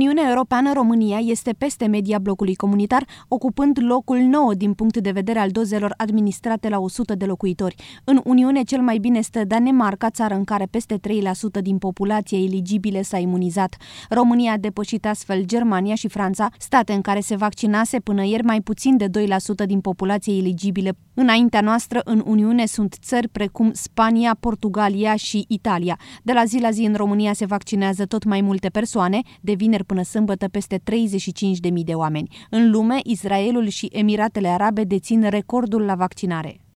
Uniunea Europeană, România este peste media blocului comunitar, ocupând locul 9 din punct de vedere al dozelor administrate la 100 de locuitori. În Uniune cel mai bine stă Danemarca, țară în care peste 3% din populația eligibilă s-a imunizat. România a depășit astfel Germania și Franța, state în care se vaccinase până ieri mai puțin de 2% din populația eligibilă. Înaintea noastră în Uniune sunt țări precum Spania, Portugalia și Italia. De la zi la zi în România se vaccinează tot mai multe persoane, de vineri până sâmbătă peste 35.000 de oameni. În lume, Israelul și Emiratele Arabe dețin recordul la vaccinare.